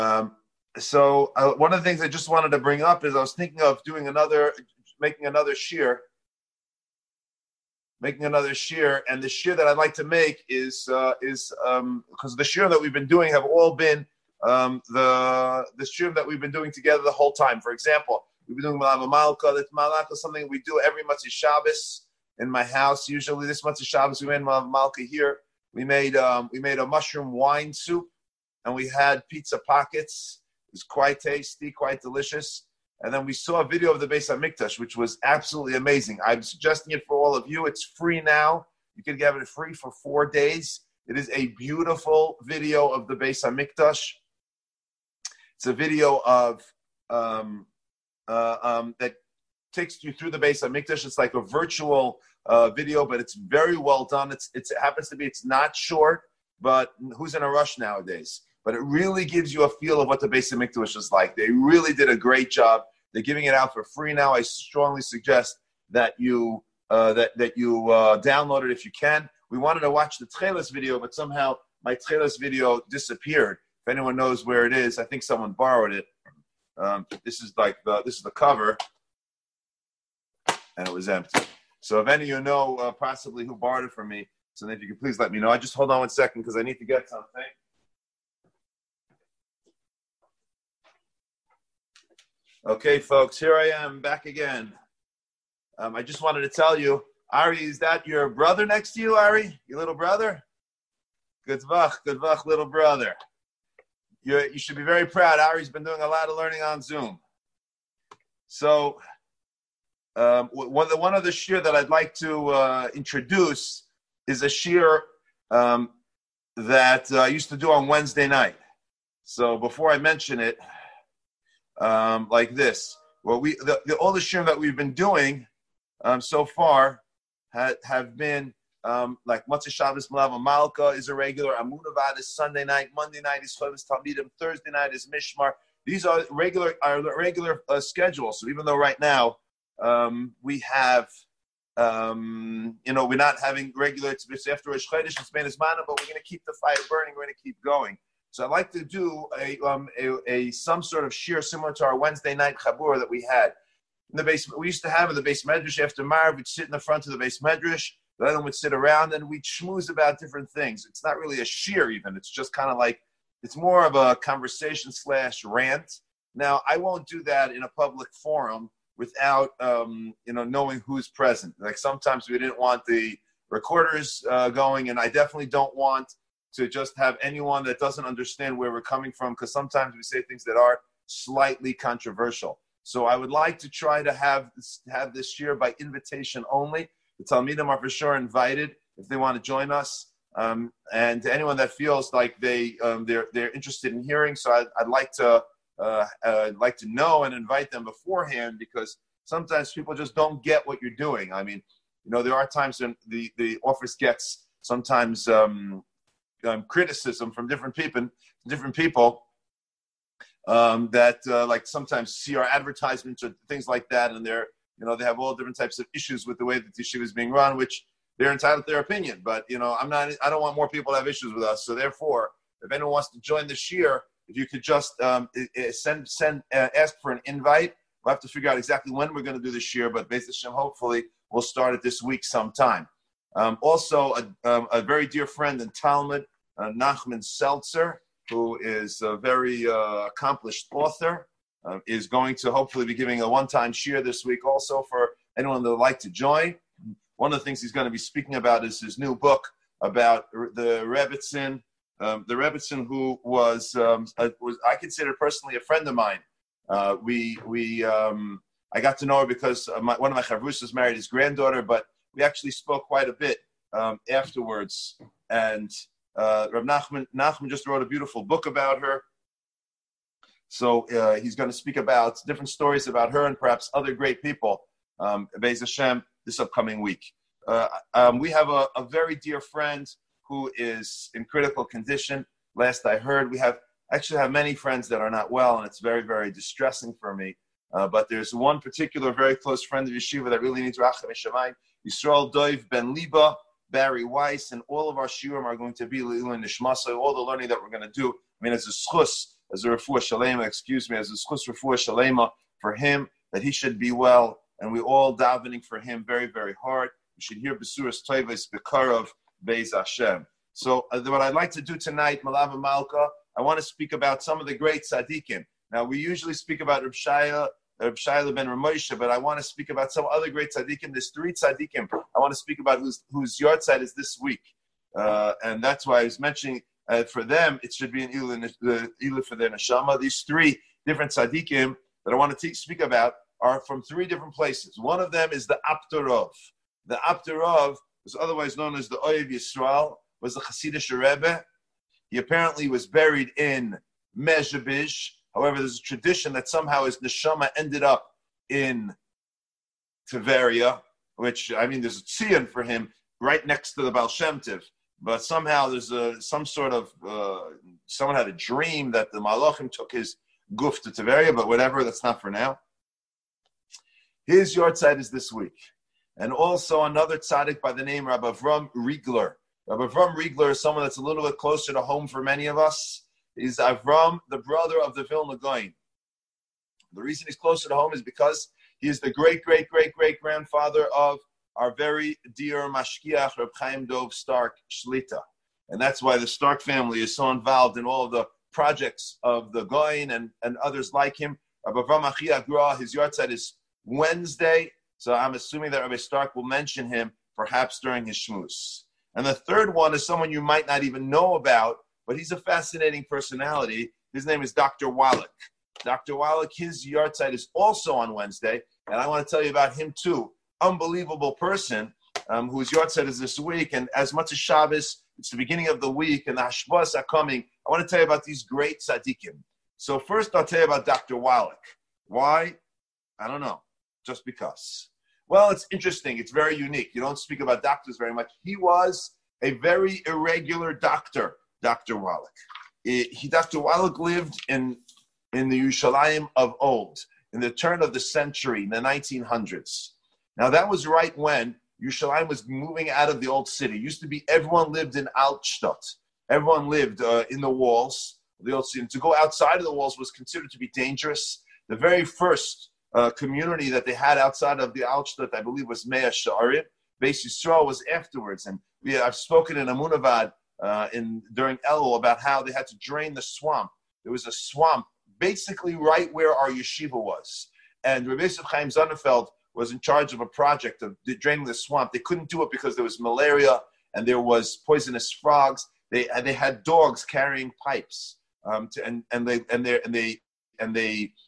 One of the things I just wanted to bring up is I was thinking of making another shear, and the shear that I'd like to make is because the shear that we've been doing have all been the shear that we've been doing together the whole time. For example, we've been doing Malava Malka. That's Malaka, something we do every Motzei Shabbos in my house. Usually this Motzei Shabbos we made Malava Malka here. We made a mushroom wine soup, and we had pizza pockets. It was quite tasty, quite delicious. And then we saw a video of the Beis HaMikdash, which was absolutely amazing. I'm suggesting it for all of you. It's free now. You can get it free for 4 days. It is a beautiful video of the Beis HaMikdash. It's a video of that takes you through the Beis HaMikdash. It's like a virtual video, but it's very well done. It happens to be, it's not short, but who's in a rush nowadays? But it really gives you a feel of what the Beis HaMikdash is like. They really did a great job. They're giving it out for free now. I strongly suggest that you download it if you can. We wanted to watch the Tcheles video, but somehow my Tcheles video disappeared. If anyone knows where it is, I think someone borrowed it. This is the cover, and it was empty. So if any of you know possibly who borrowed it from me, so if you could please let me know. I just hold on 1 second because I need to get something. Okay, folks, here I am back again. I just wanted to tell you, Ari, is that your brother next to you, Ari? Your little brother? Good vach, little brother. You should be very proud. Ari's been doing a lot of learning on Zoom. So, one of the shir that I'd like to introduce is a shir that I used to do on Wednesday night. So before I mention it, like this. Well, all the shirim that we've been doing so far have been like Motzei Shabbos Malava Malka is a regular, Amunah Avad is Sunday night, Monday night is Chovos Talmidim, Thursday night is Mishmar. These are regular schedules. So even though right now we have, we're not having regular. It's after Rosh Chodesh, it's Bein Hazmanim, but we're going to keep the fire burning. We're going to keep going. So I'd like to do some sort of shir similar to our Wednesday night chabura that we had in the base. We used to have in the Beis Medrash after Marav. We'd sit in the front of the Beis Medrash. The other one would sit around and we'd schmooze about different things. It's not really a shir even. It's just kind of like, it's more of a conversation / rant. Now, I won't do that in a public forum without, knowing who's present. Like sometimes we didn't want the recorders going, and I definitely don't want to just have anyone that doesn't understand where we're coming from, because sometimes we say things that are slightly controversial. So I would like to try to have this year by invitation only. The Talmidim are for sure invited if they want to join us, and anyone that feels like they're interested in hearing. So I'd like to know and invite them beforehand, because sometimes people just don't get what you're doing. I mean, there are times when the office gets sometimes criticism from different people that like sometimes see our advertisements or things like that, and they have all different types of issues with the way that the yeshiva is being run, which they're entitled to their opinion. But I don't want more people to have issues with us. So therefore, if anyone wants to join this year, if you could just ask for an invite. We'll have to figure out exactly when we're going to do this year, but Beis Hashem, hopefully we'll start it this week sometime. Also, a very dear friend and Talmud, Nachman Seltzer, who is a very accomplished author, is going to hopefully be giving a one-time shir this week also for anyone that would like to join. One of the things he's going to be speaking about is his new book about the Rebbetzin, who was I consider personally a friend of mine. I got to know her because one of my chavrusas married his granddaughter, but we actually spoke quite a bit afterwards. And Rav Nachman just wrote a beautiful book about her. So he's going to speak about different stories about her and perhaps other great people, Beis Hashem, this upcoming week. We have a very dear friend who is in critical condition. Last I heard, we actually have many friends that are not well, and it's very, very distressing for me. But there's one particular very close friend of Yeshiva that really needs Rachem Shamayim, Yisrael Dov Ben Liba, Barry Weiss, and all of our shiurim are going to be Leilui Nishma. So all the learning that we're going to do, I mean, it's a schus as a refuah shalema, as a schus refuah shalema for him, that he should be well, and we all davening for him very, very hard. We should hear Besuras Toivos Bekarov Beis Hashem. So what I'd like to do tonight, Malava Malka, I want to speak about some of the great tzaddikim. Now, we usually speak about Reb Shaya ben Ramosha, but I want to speak about some other great tzaddikim. There's 3 tzaddikim I want to speak about whose yahrzeit is this week. And that's why I was mentioning for them, it should be an ilah for their neshama. These 3 different tzaddikim that I want to speak about are from 3 different places. One of them is the Aptarov. The Aptarov was otherwise known as the Oyev Yisrael, was the Hasidic Rebbe. He apparently was buried in Mezhebish. However, there's a tradition that somehow his neshama ended up in Tveria, which, I mean, there's a tzion for him right next to the Baal Shem Tov. But somehow there's some sort of, someone had a dream that the Malachim took his guf to Tveria, but whatever, that's not for now. His yahrzeit is this week. And also another tzaddik by the name Rabbi Avram Riegler. Rabbi Avram Riegler is someone that's a little bit closer to home for many of us. He's Avram, the brother of the Vilna Gaon. The reason he's closer to home is because he is the great-great-great-great-grandfather of our very dear Mashkiach, Reb Chaim Dov Stark Shlita. And that's why the Stark family is so involved in all of the projects of the Gaon and others like him. Rabbi Avram Achi Agra, his yahrzeit is Wednesday, so I'm assuming that Rabbi Stark will mention him perhaps during his shmuz. And the third one is someone you might not even know about, but he's a fascinating personality. His name is Dr. Wallach. Dr. Wallach, his yahrzeit is also on Wednesday, and I want to tell you about him too. Unbelievable person whose yahrzeit is this week, and as much as Shabbos, it's the beginning of the week, and the Hashbos are coming. I want to tell you about these great tzaddikim. So first, I'll tell you about Dr. Wallach. Why? I don't know. Just because. Well, it's interesting. It's very unique. You don't speak about doctors very much. He was a very irregular doctor, Dr. Wallach. Dr. Wallach lived in the Yerushalayim of old, in the turn of the century, in the 1900s. Now, that was right when Yerushalayim was moving out of the old city. It used to be everyone lived in Altstadt. Everyone lived in the walls of the old city. And to go outside of the walls was considered to be dangerous. The very first community that they had outside of the Altstadt, I believe, was Mea Sha'arim. Beis Yisrael was afterwards. And I've spoken in Amunavad during Elul about how they had to drain the swamp. There was a swamp basically right where our yeshiva was. And Rabbi Yosef Chaim Zonnefeld was in charge of a project of draining the swamp. They couldn't do it because there was malaria and there was poisonous frogs. They had dogs carrying pipes, and they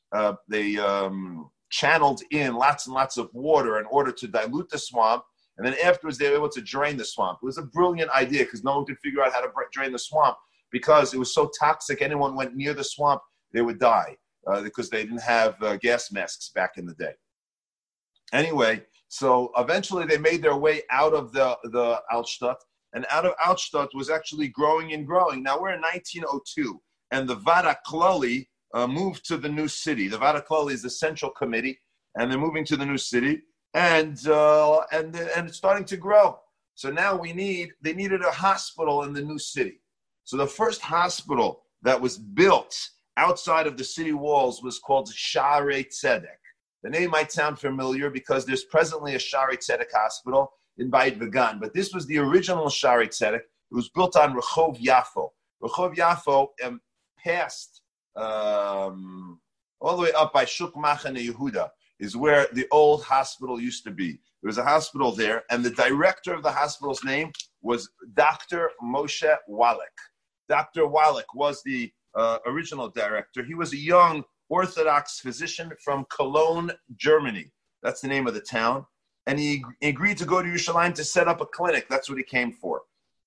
channeled in lots and lots of water in order to dilute the swamp. And then afterwards, they were able to drain the swamp. It was a brilliant idea because no one could figure out how to drain the swamp because it was so toxic. Anyone went near the swamp, they would die because they didn't have gas masks back in the day. Anyway, so eventually they made their way out of the Altstadt, and out of Altstadt was actually growing and growing. Now we're in 1902, and the Vada Klali moved to the new city. The Vada Klali is the central committee, and they're moving to the new city, and it's starting to grow. So now they needed a hospital in the new city. So the first hospital that was built outside of the city walls was called Sha'arei Tzedek. The name might sound familiar because there's presently a Sha'arei Tzedek hospital in Beit Vegan, but this was the original Sha'arei Tzedek. It was built on Rehov Yafo. Rehov Yafo passed all the way up by Shuk Machane Yehuda is where the old hospital used to be. There was a hospital there, and the director of the hospital's name was Dr. Moshe Wallach. Dr. Wallach was the original director. He was a young Orthodox physician from Cologne, Germany. That's the name of the town. And he agreed to go to Yerushalayim to set up a clinic. That's what he came for.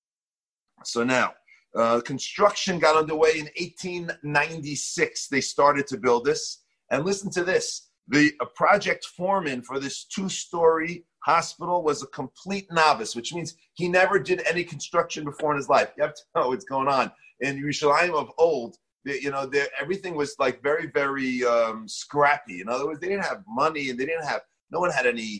So now, construction got underway in 1896. They started to build this. And listen to this. The project foreman for this 2-story hospital was a complete novice, which means he never did any construction before in his life. You have to know what's going on. In Yerushalayim of old, everything was like very, very scrappy. In other words, they didn't have money, and no one had any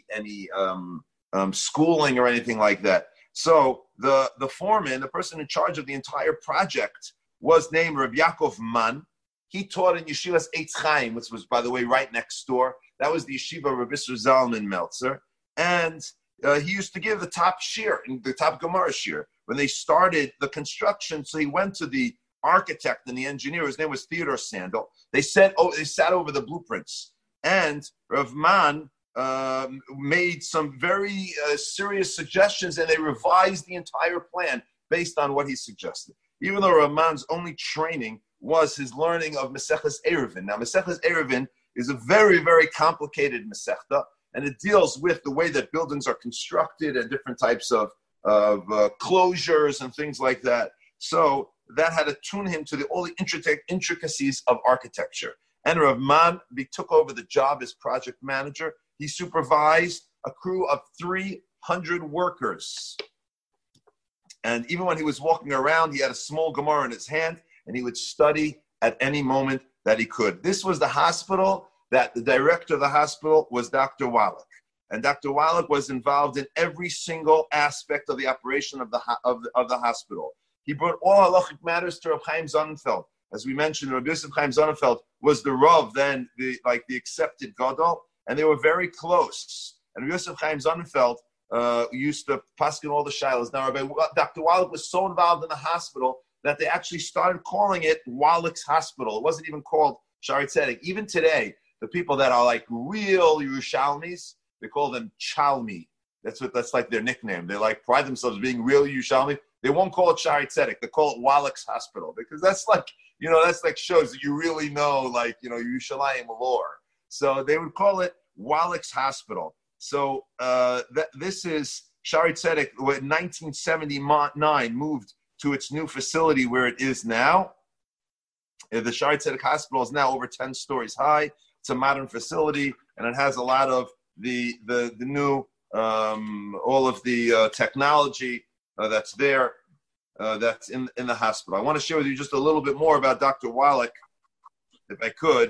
schooling or anything like that. So the foreman, the person in charge of the entire project, was named Reb Yaakov Mann, He taught in Yeshivas Eitz Chaim, which was, by the way, right next door. That was the yeshiva of Rabbi Zalman Meltzer. And he used to give the top shir, the top Gemara shir, when they started the construction. So he went to the architect and the engineer. His name was Theodore Sandel. They sat over the blueprints. And Rav Man made some very serious suggestions, and they revised the entire plan based on what he suggested. Even though Rav Man's only training was his learning of Maseches Eruvin. Now, Maseches Eruvin is a very, very complicated Masechta, and it deals with the way that buildings are constructed and different types of closures and things like that. So that had to tune him to all the intricacies of architecture. And Rav Man took over the job as project manager. He supervised a crew of 300 workers. And even when he was walking around, he had a small Gemara in his hand, and he would study at any moment that he could. This was the hospital that the director of the hospital was Dr. Wallach. And Dr. Wallach was involved in every single aspect of the operation of the hospital. He brought all halachic matters to Reb Chaim Sonnenfeld. As we mentioned, Rabbi Yosef Chaim Sonnenfeld was the Rav, then the accepted Gadol, and they were very close. And Rabbi Yosef Chaim Sonnenfeld used to paskin all the shilas. Now, Dr. Wallach was so involved in the hospital that they actually started calling it Wallach's Hospital. It wasn't even called Shari Tzedek. Even today, the people that are like real Yerushalmis, they call them Chalmi. That's like their nickname. They pride themselves as being real Yerushalmi. They won't call it Shari Tzedek. They call it Wallach's Hospital, because that's shows that you really know, Yerushalayim lore. So they would call it Wallach's Hospital. So this is Shari Tzedek, in 1979 moved to its new facility where it is now. The Shari Tzedek Hospital is now over 10 stories high. It's a modern facility, and it has a lot of the new, all of the technology that's there, that's in the hospital. I want to share with you just a little bit more about Dr. Wallach, if I could.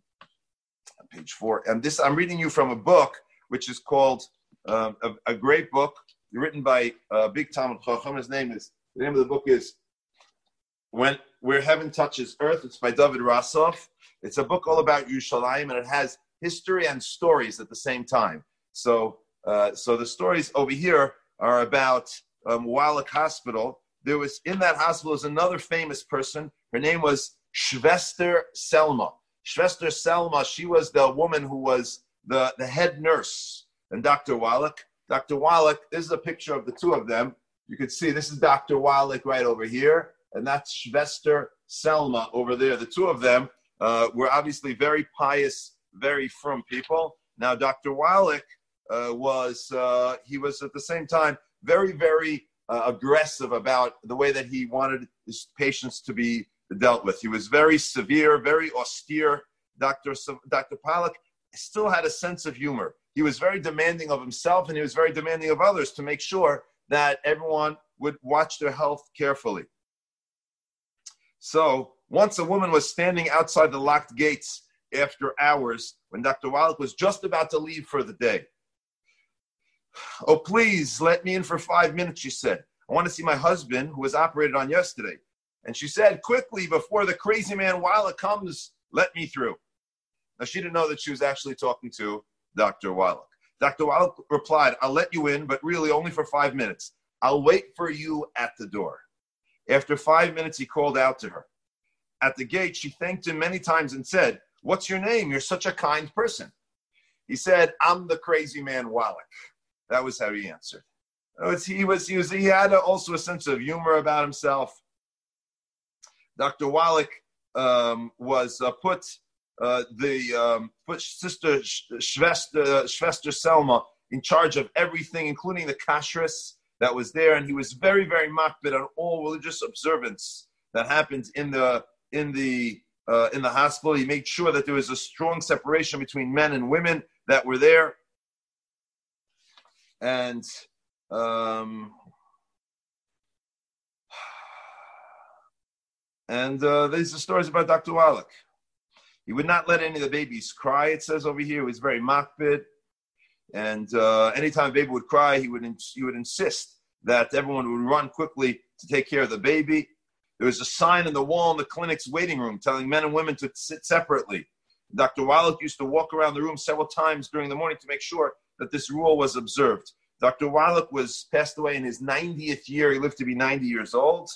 On page 4. And this, I'm reading you from a book, which is called, a great book, written by big Talmud Chacham. The name of the book is Where Heaven Touches Earth. It's by David Rassoff. It's a book all about Yerushalayim, and it has history and stories at the same time. So the stories over here are about Wallach Hospital. There was, in that hospital, was another famous person. Her name was Shvester Selma. Shvester Selma, she was the woman who was the head nurse. And Dr. Wallach, this is a picture of the two of them. You can see this is Dr. Wallach right over here, and that's Shvester Selma over there. The two of them were obviously very pious, very frum people. Now, Dr. Wallach was at the same time very, very aggressive about the way that he wanted his patients to be dealt with. He was very severe, very austere. Dr. Wallach still had a sense of humor. He was very demanding of himself, and he was very demanding of others to make sure that everyone would watch their health carefully. So once a woman was standing outside the locked gates after hours when Dr. Wallach was just about to leave for the day. "Oh, please, let me in for 5 minutes," she said. "I want to see my husband, who was operated on yesterday." And she said, "Quickly, before the crazy man Wallach comes, let me through." Now, she didn't know that she was actually talking to Dr. Wallach. Dr. Wallach replied, "I'll let you in, but really only for 5 minutes. I'll wait for you at the door." After 5 minutes, he called out to her. At the gate, she thanked him many times and said, "What's your name? You're such a kind person." He said, "I'm the crazy man Wallach." That was how he answered. He had also a sense of humor about himself. Dr. Wallach was put Sister Shvester Selma in charge of everything, including the kashrus that was there, and he was very, very makbid on all religious observance that happened in the hospital. He made sure that there was a strong separation between men and women that were there, and these are stories about Dr. Wallach. He would not let any of the babies cry, it says over here. He was very makbid. And anytime a baby would cry, he would insist that everyone would run quickly to take care of the baby. There was a sign in the wall in the clinic's waiting room telling men and women to sit separately. Dr. Wallach used to walk around the room several times during the morning to make sure that this rule was observed. Dr. Wallach passed away in his 90th year. He lived to be 90 years old.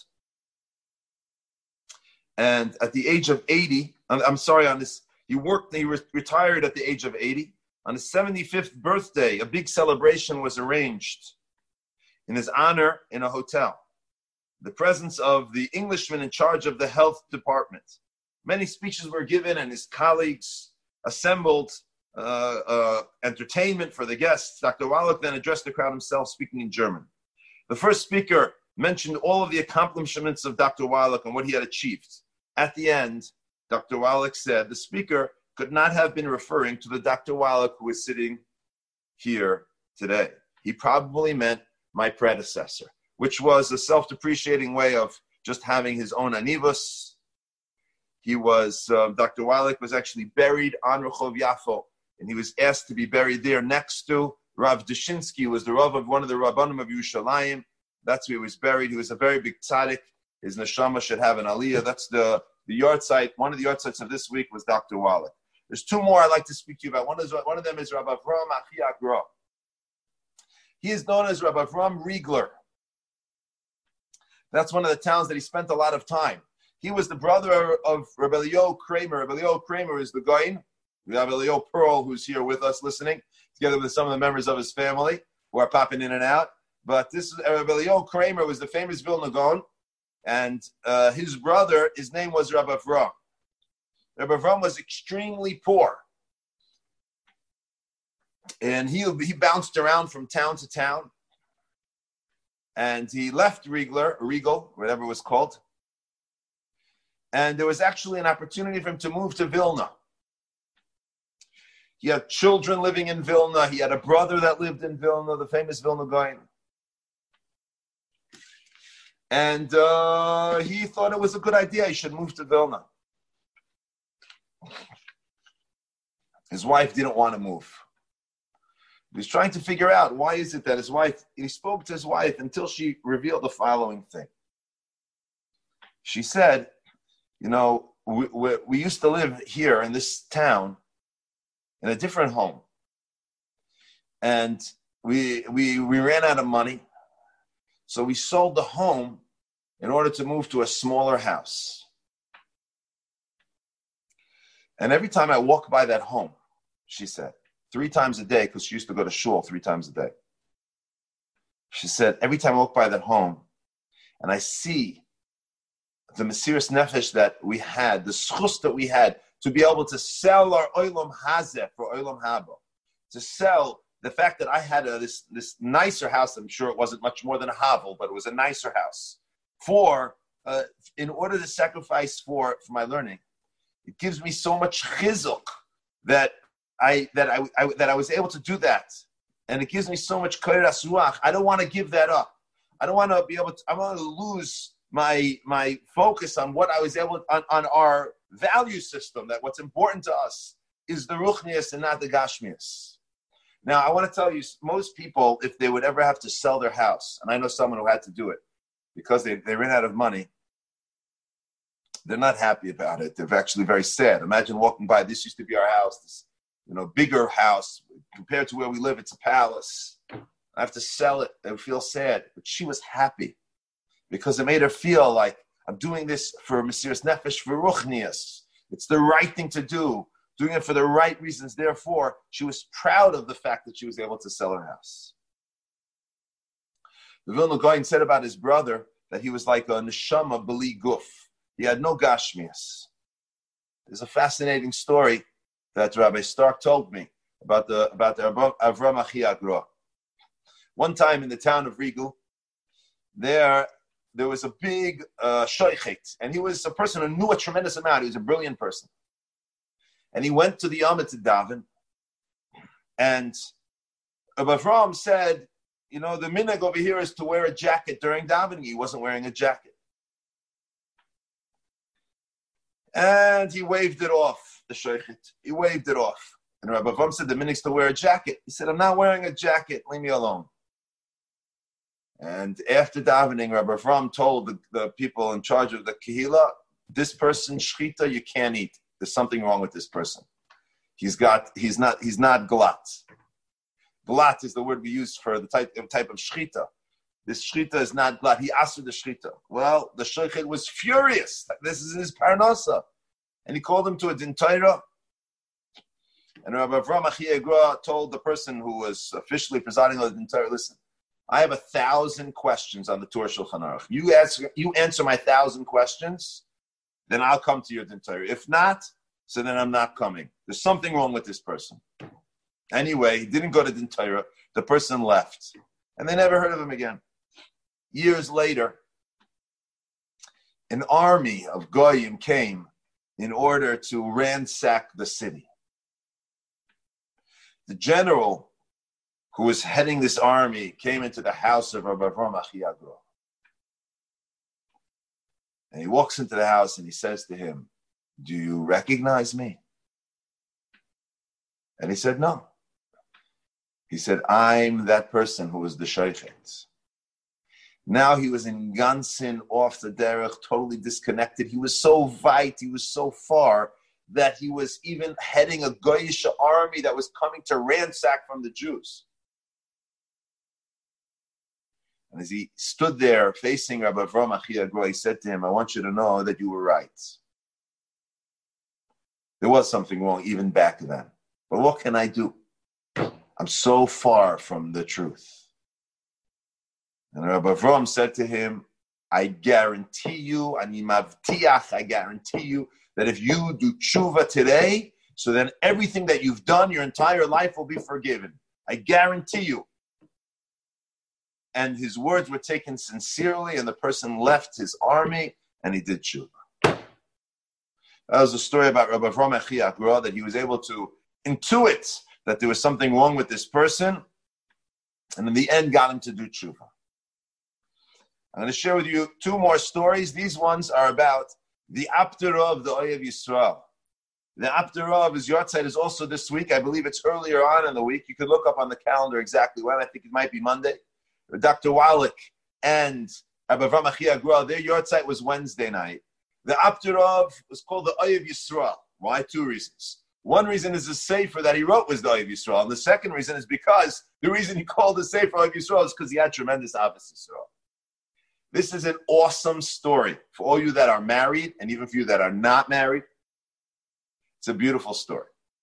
And at the age of 80, he retired at the age of 80. On his 75th birthday, a big celebration was arranged in his honor in a hotel. The presence of the Englishman in charge of the health department. Many speeches were given and his colleagues assembled entertainment for the guests. Dr. Wallach then addressed the crowd himself, speaking in German. The first speaker mentioned all of the accomplishments of Dr. Wallach and what he had achieved. At the end, Dr. Wallach said the speaker could not have been referring to the Dr. Wallach who is sitting here today. He probably meant my predecessor, which was a self-depreciating way of just having his own anivus. Dr. Wallach was actually buried on Rehov Yafo, and he was asked to be buried there next to Rav Dushinsky, who was the Rav of one of the Rabbanim of Yerushalayim. That's where he was buried. He was a very big tzaddik. His neshama should have an aliyah. That's the yard site. One of the yard sites of this week was Dr. Wallach. There's two more I'd like to speak to you about. One of them is Rav Avram Achi Agra. He is known as Rav Avram Riegler. That's one of the towns that he spent a lot of time. He was the brother of Rabbi Elio Kramer. Rabbi Elio Kramer is the Goin. Rabbi Elio Pearl, who's here with us listening, together with some of the members of his family who are popping in and out. But this is Rabbi Elio Kramer was the famous Vilna Gaon, and his brother, his name was Rabbi Avram. Rabbi Avram was extremely poor. And he bounced around from town to town. And he left Regal, whatever it was called. And there was actually an opportunity for him to move to Vilna. He had children living in Vilna. He had a brother that lived in Vilna, the famous Vilna Gaon. And he thought it was a good idea. He should move to Vilna. His wife didn't want to move. He was trying to figure out why is it that he spoke to his wife until she revealed the following thing. She said, we used to live here in this town in a different home. And we ran out of money. So we sold the home in order to move to a smaller house. And every time I walk by that home, she said, 3 times a day, because she used to go to shul 3 times a day. She said, every time I walk by that home, and I see the Mesiras Nefesh that we had, the schus that we had, to be able to sell our olam hazeh for olam haba, to sell the fact that I had this nicer house. I'm sure it wasn't much more than a hovel, but it was a nicer house. In order to sacrifice for my learning, it gives me so much chizuk that I was able to do that, and it gives me so much koras ruach. I don't want to give that up. I don't want to be able to. I want to lose my focus on what I was able on our value system. That what's important to us is the ruchnius and not the gashmius. Now, I want to tell you, most people, if they would ever have to sell their house, and I know someone who had to do it because they ran out of money, they're not happy about it. They're actually very sad. Imagine walking by. This used to be our house. This, bigger house compared to where we live. It's a palace. I have to sell it. They feel sad. But she was happy because it made her feel like I'm doing this for Mesiras Nefesh, for Ruchnias. It's the right thing to do. Doing it for the right reasons. Therefore, she was proud of the fact that she was able to sell her house. The Vilna Gaon said about his brother that he was like a neshama b'li guf. He had no gashmias. There's a fascinating story that Rabbi Stark told me about the Avram Achi Agra. One time in the town of Regal, there was a big shoichet, and he was a person who knew a tremendous amount. He was a brilliant person. And he went to the Yom to daven, and Avram said, the minhag over here is to wear a jacket during davening. He wasn't wearing a jacket. And he waved it off, the shoichet. He waved it off. And Rabbi Avram said, the minhag is to wear a jacket. He said, I'm not wearing a jacket. Leave me alone. And after davening, Rabbi Avram told the people in charge of the Kehillah, this person, Shchita, you can't eat. There's something wrong with this person. He's not glat. Glat is the word we use for the type of Shchita. This Shchita is not glat. He asked for the Shchita. Well, the Shochet was furious. This is his parnasa. And he called him to a din Torah. And Rabbi Avram Achia Gra told the person who was officially presiding over the din Torah, listen, I have 1,000 questions on the Torah Shulchan Aruch. You answer my 1,000 questions, then I'll come to your din Torah. If not, so then I'm not coming. There's something wrong with this person. Anyway, he didn't go to din Torah. The person left. And they never heard of him again. Years later, an army of Goyim came in order to ransack the city. The general who was heading this army came into the house of Rabbi Avram Achia Gra. And he walks into the house and he says to him, do you recognize me? And he said, no. He said, I'm that person who was the Shochet. Now he was in Gansin, off the derech, totally disconnected. He was so weit, he was so far, that he was even heading a Goyish army that was coming to ransack from the Jews. And as he stood there facing Rabbi Avram Achia Gra, he said to him, I want you to know that you were right. There was something wrong even back then. But what can I do? I'm so far from the truth. And Rabbi Avram said to him, I guarantee you, ani mavtiach, I guarantee you that if you do tshuva today, so then everything that you've done your entire life will be forgiven. I guarantee you. And his words were taken sincerely, and the person left his army, and he did tshuva. That was a story about Rabbi Avram Achia Gra, that he was able to intuit that there was something wrong with this person, and in the end got him to do tshuva. I'm going to share with you 2 more stories. These ones are about the Apterah of the Oyev Yisrael. The Apterah of his Yortzeit is also this week. I believe it's earlier on in the week. You could look up on the calendar exactly when. I think it might be Monday. Dr. Wallach and Rabbi Avram Achia Gra, their Yortzeit was Wednesday night. The Apterah was called the Oyev Yisrael. Why? 2 reasons. One reason is the sefer that he wrote was the Oyev Yisrael. And the second reason is because the reason he called the sefer Oyev Yisrael is because he had tremendous Ahavas Yisrael. This is an awesome story for all you that are married and even for you that are not married. It's a beautiful story.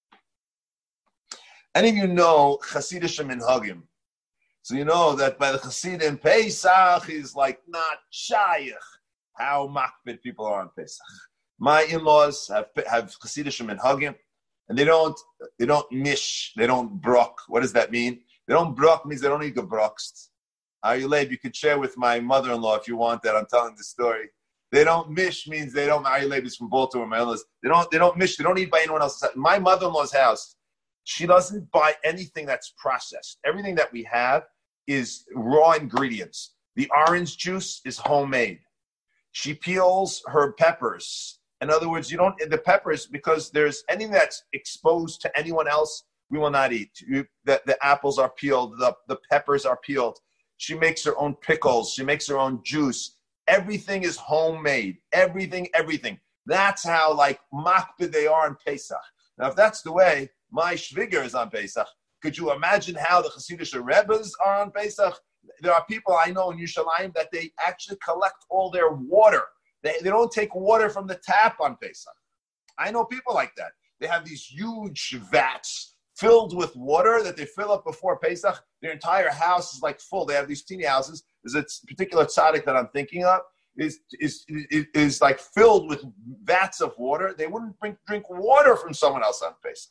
Any of you know Hasidish Minhagim? So you know that by the Hasidim, Pesach is like not shayach how makbid people are on Pesach. My in-laws have Hasidish Minhagim, and they don't mish, they don't brok. What does that mean? They don't brok means they don't eat gebrokst. Ayuleib, you could share with my mother-in-law if you want that. I'm telling the story. They don't mish means they don't. Ayuleib is from Baltimore, my in-laws. They don't mish. They don't eat by anyone else's house. My mother-in-law's house, she doesn't buy anything that's processed. Everything that we have is raw ingredients. The orange juice is homemade. She peels her peppers. In other words, the peppers, because there's anything that's exposed to anyone else, we will not eat. The apples are peeled. The peppers are peeled. She makes her own pickles. She makes her own juice. Everything is homemade. Everything. That's how makbid they are on Pesach. Now, if that's the way my shviger is on Pesach, could you imagine how the Hasidic Rebbes are on Pesach? There are people I know in Yerushalayim that they actually collect all their water. They don't take water from the tap on Pesach. I know people like that. They have these huge vats filled with water that they fill up before Pesach. Their entire house is full. They have these teeny houses. There's a particular tzaddik that I'm thinking of is filled with vats of water. They wouldn't drink water from someone else on Pesach.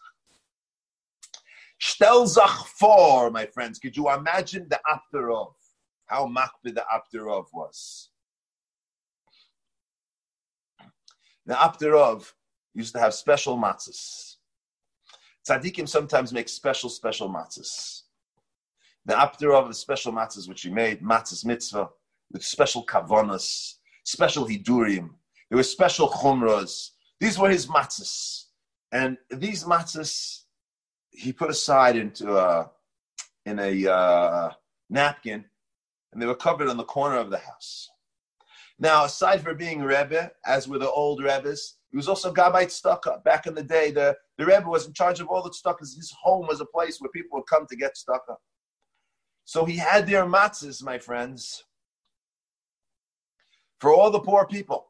Shtel zach for, my friends. Could you imagine the Apterah? How makbid the Apterah was? The Apterah used to have special matzahs. Tzaddikim sometimes make special matzahs. The Apterah of the special matzahs which he made, matzahs mitzvah, with special kavanas, special hidurim. There were special chumras. These were his matzahs. And these matzahs he put aside in a napkin, and they were covered on the corner of the house. Now, aside from being Rebbe, as were the old Rebbes, he was also Gabbai Tzedakah. Back in the day, the Rebbe was in charge of all the tzedakahs. His home was a place where people would come to get tzedakah. So he had their matzahs, my friends, for all the poor people.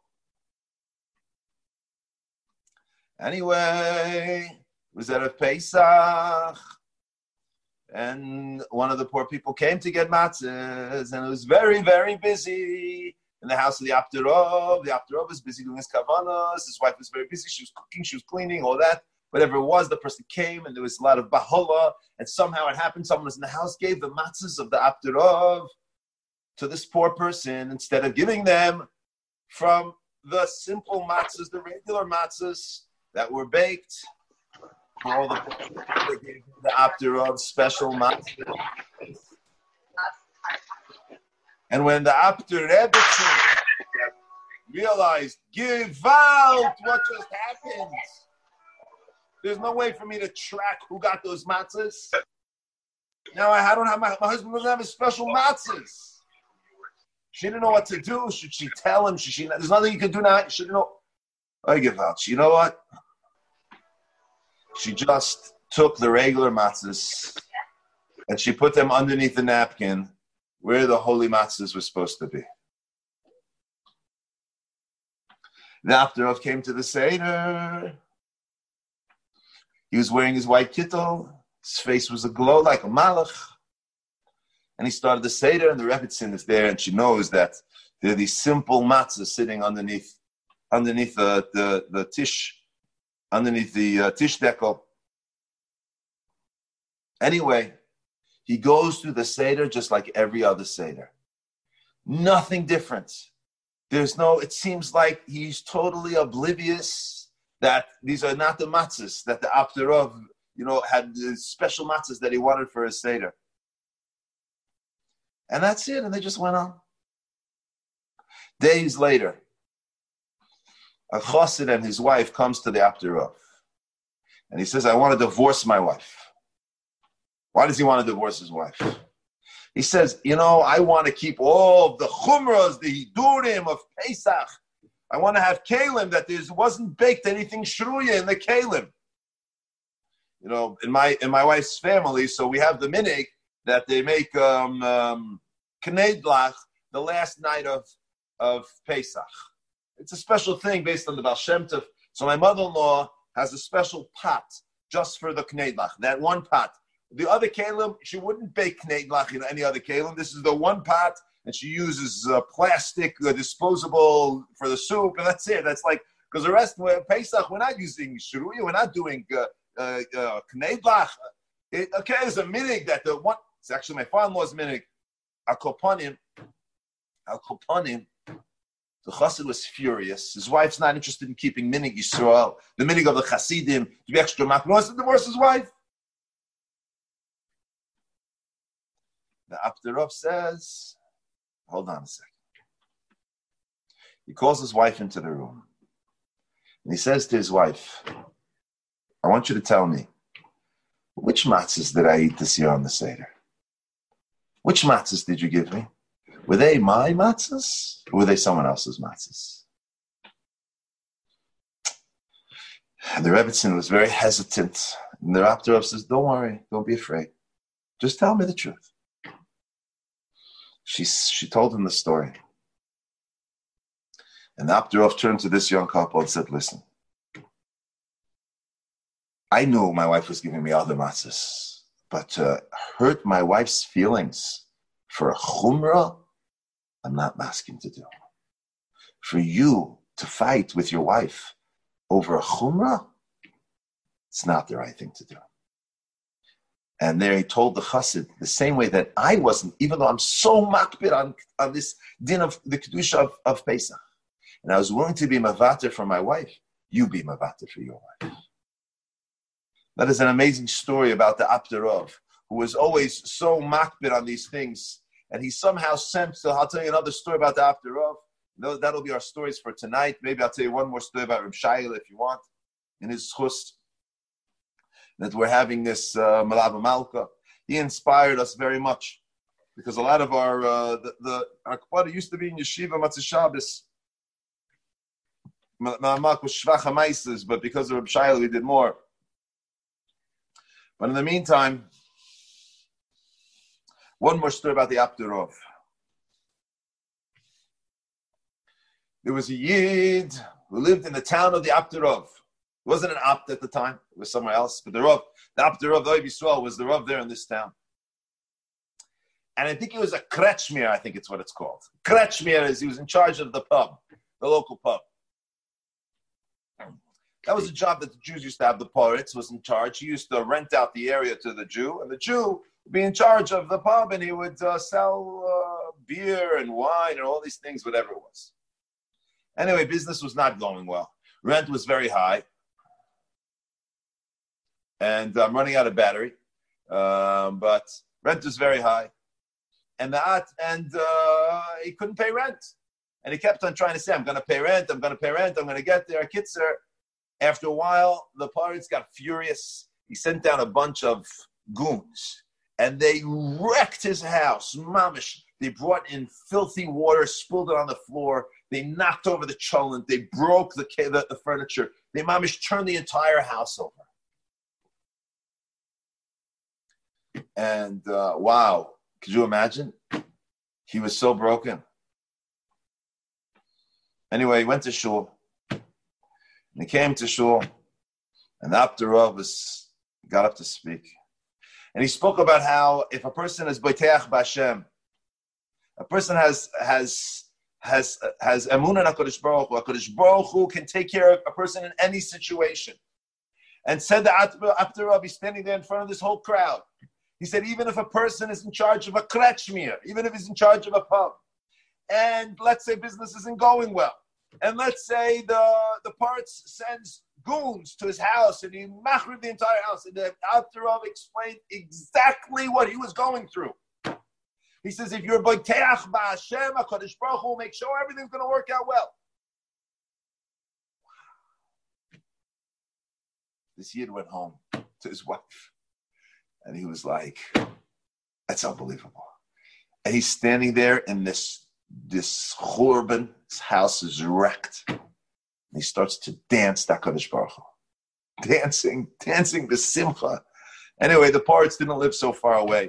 Anyway, it was at a Pesach, and one of the poor people came to get matzahs, and it was very, very busy in the house of the Apterov. The Apterov was busy doing his kavanas. His wife was very busy. She was cooking, she was cleaning, all that. Whatever it was, the person came, and there was a lot of bahola, and somehow it happened. Someone was in the house, gave the matzahs of the Apterov to this poor person instead of giving them from the simple matzahs, the regular matzahs that were baked. For all the poor people, they gave the Apterov special matzahs. And when the Apter Rebbe realized, give out what just happened, there's no way for me to track who got those matzahs. Now I don't have my husband doesn't have his special matzahs. She didn't know what to do. Should she tell him? There's nothing you can do now. She didn't know. I give out. You know what? She just took the regular matzahs and she put them underneath the napkin where the holy matzahs were supposed to be. The Apterov came to the Seder. He was wearing his white kittel. His face was aglow like a malach. And he started the Seder, and the Rebbetzin is there, and she knows that there are these simple matzahs sitting underneath the tish, underneath the tish dekel. Anyway, he goes through the Seder just like every other Seder. Nothing different. It seems like he's totally oblivious that these are not the matzahs, that the Apterov, had the special matzahs that he wanted for his Seder. And that's it, and they just went on. Days later, a chassid and his wife comes to the Apterov, and he says, I want to divorce my wife. Why does he want to divorce his wife? He says, I want to keep all of the chumras, the hidurim of Pesach. I want to have kalim, that there wasn't baked anything shruya in the kalim. In my wife's family, so we have the minig that they make knedlach the last night of Pesach. It's a special thing based on the Baal Shem Tov. So my mother-in-law has a special pot just for the knedlach, that one pot. The other kalim, she wouldn't bake knedlach in any other kalim. This is the one pot, and she uses plastic, disposable for the soup, and that's it. That's like, because the rest, Pesach, we're not using shruya, we're not doing knedlach. Okay, there's a minig that the one, it's actually my father-in-law's minig, Al Kopanim, the chassid was furious. His wife's not interested in keeping minig Yisrael, the minig of the chassidim, to be extra mak. He wants to divorce his wife. The Apterov says, hold on a second. He calls his wife into the room. And he says to his wife, I want you to tell me, which matzahs did I eat this year on the Seder? Which matzahs did you give me? Were they my matzahs, or were they someone else's matzahs? And the Rebbetzin was very hesitant. And the Apterov says, don't worry, don't be afraid. Just tell me the truth. She told him the story. And the Apterov turned to this young couple and said, listen, I knew my wife was giving me other matzahs, but to hurt my wife's feelings for a chumrah, I'm not asking to do. For you to fight with your wife over a chumrah, it's not the right thing to do. And there he told the chassid the same way that I wasn't, even though I'm so makbid on this din of the kedusha of Pesach, and I was willing to be mavater for my wife, you be mavater for your wife. That is an amazing story about the Apterov, who was always so makbid on these things, and he somehow sent. So I'll tell you another story about the Apterov. That'll be our stories for tonight. Maybe I'll tell you one more story about Reb Shaila if you want, in his chus, that we're having this Malava Malka. He inspired us very much. because a lot of our Akbara used to be in Yeshiva Matzah Shabbos. Ma'amak was Shvach HaMaises, but because of Reb Shaila, we did more. But in the meantime, one more story about the Abdurov. There was a Yid who lived in the town of the Abdurov. It wasn't an Abt at the time, it was somewhere else, but the Abdurov, the Oiv Yisrael, was the Rav there in this town. And I think he was a Kretschmer, I think it's what it's called. Kretschmer is he was in charge of the pub, the local pub. That was a job that the Jews used to have. The Poritz was in charge. He used to rent out the area to the Jew, and the Jew would be in charge of the pub, and he would sell beer and wine and all these things, whatever it was. Anyway, business was not going well. Rent was very high. And I'm running out of battery. But rent was very high. And he couldn't pay rent. And he kept on trying to say, I'm going to pay rent, I'm going to pay rent, I'm going to get there. Kitzer. After a while, the pirates got furious. He sent down a bunch of goons. And they wrecked his house. Mamish. They brought in filthy water, spilled it on the floor. They knocked over the cholent. They broke the furniture. They mamish turned the entire house over. And wow, could you imagine? He was so broken. Anyway, he went to shul. And he came to shul. And the Abdurov got up to speak. And he spoke about how if a person is boiteach b'Hashem, a person has emunah in HaKadosh Baruch Hu can take care of a person in any situation. And said that Abdurov, he's standing there in front of this whole crowd. He said, even if a person is in charge of a kretschmier, even if he's in charge of a pub, and let's say business isn't going well, and let's say the parts sends goons to his house, and he machrib the entire house, and the Abdurov explained exactly what he was going through. He says, if you're boiteach b'Hashem, HaKadosh Baruch Hu will make sure everything's going to work out well. This Yid went home to his wife. And he was like, that's unbelievable. And he's standing there in this churban, his house is wrecked. And he starts to dance, HaKadosh Baruch Hu. Dancing b'simcha. Anyway, the parts didn't live so far away.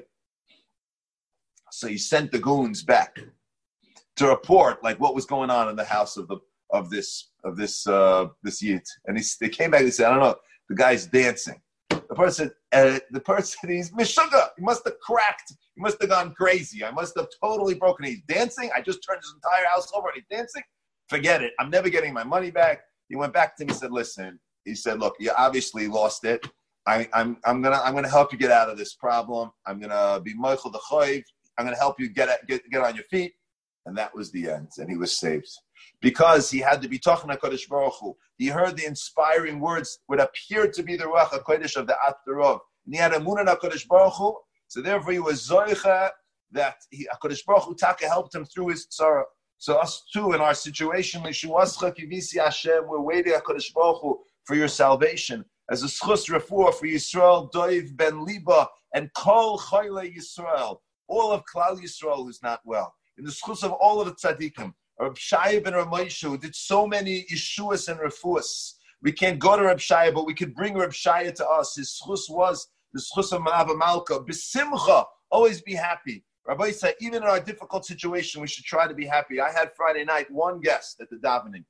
So he sent the goons back to report like what was going on in the house of this Yid. And they came back and said, I don't know, the guy's dancing. The person, he's mishuga. He must have cracked. He must have gone crazy. I must have totally broken. He's dancing. I just turned his entire house over and he's dancing. Forget it. I'm never getting my money back. He went back to him. He said, listen, he said, look, you obviously lost it. I'm gonna help you get out of this problem. I'm gonna be Michael the Choiv. I'm gonna help you get on your feet. And that was the end. And he was saved. Because he had to be talking to HaKadosh Baruch Hu. He heard the inspiring words, what appeared to be the Ruach HaKodesh of the Abdurov. And he had emunah in HaKadosh Baruch Hu. So therefore he was zoicha that HaKadosh Baruch Hu Taka helped him through his tzara. So us too, in our situation, Lishuascha Kivisi Hashem, we're waiting HaKadosh Baruch Hu for your salvation. As a schus refuah for Yisrael, Doiv ben Liba, and Kol Choyle Yisrael, all of Klal Yisrael who's not well. In the schus of all of the tzaddikim, Reb Shaya ben Ramoshu who did so many Yeshuas and Refuas. We can't go to Reb Shaya, but we could bring Reb Shaya to us. His schus was the schus of Ma'ava Malka. B'simcha, always be happy. Rabbi said, even in our difficult situation, we should try to be happy. I had Friday night one guest at the davening.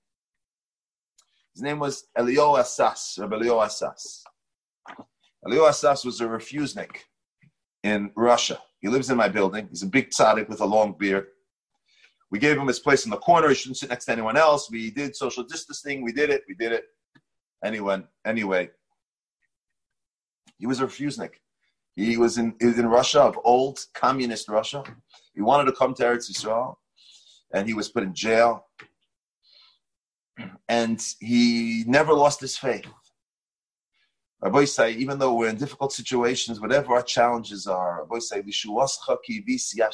His name was Elio Asas, Rabbi Elio Asas. Elio Asas was a refusenik in Russia. He lives in my building. He's a big tzaddik with a long beard. We gave him his place in the corner. He shouldn't sit next to anyone else. We did social distancing. We did it. Anyway, he was a refusenik. He was in Russia, of old communist Russia. He wanted to come to Eretz Yisrael, and he was put in jail. And he never lost his faith. Rabbi say, even though we're in difficult situations, whatever our challenges are, Rabbi say,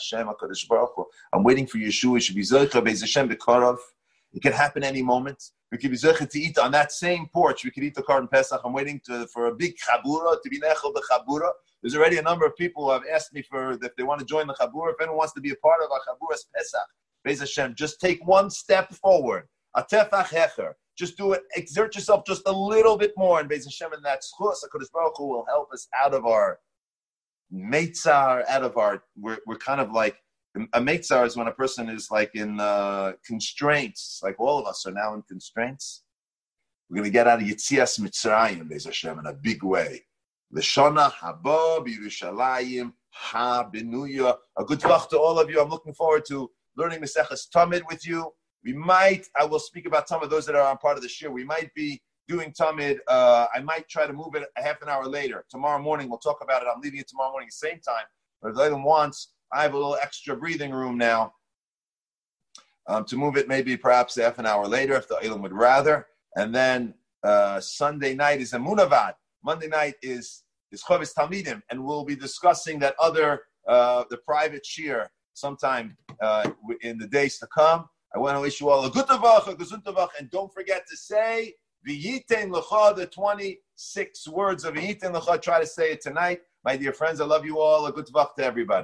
I'm waiting for Yeshua. It should be Zocha Beis Hashem B'Karav. It can happen any moment. We could be zeichet to eat on that same porch. We could eat the Korban Pesach. I'm waiting for a big chabura, to be nechel the chabura. There's already a number of people who have asked me if they want to join the chabura. If anyone wants to be a part of our chaburas Pesach, Beis Hashem, just take one step forward. A tefach hecher. Just do it. Exert yourself just a little bit more. And Beis Hashem, and that schus, HaKadosh Baruch Hu will help us out of our meitzar, we're kind of like, a meitzar is when a person is like in constraints, like all of us are now in constraints. We're going to get out of Yetzias Mitzrayim, Beis Hashem, in a big way. L'shana haba b'Yerushalayim ha benuya. A good luck to all of you. I'm looking forward to learning Maseches Tamid with you. I will speak about some of those that are on part of the shir. We might be doing Tamid. I might try to move it a half an hour later. Tomorrow morning, we'll talk about it. I'm leaving it tomorrow morning, same time. But if anyone wants, I have a little extra breathing room now to move it maybe perhaps half an hour later if the Eilim would rather. And then Sunday night is Emunavad. Monday night is Chovis Talmidim, and we'll be discussing that other, the private shir sometime in the days to come. I want to wish you all a good tavach, a gesund tavach, and don't forget to say V'yitein lecha, the 26 words of V'yitein lecha. Try to say it tonight. My dear friends, I love you all. A good tavach to everybody.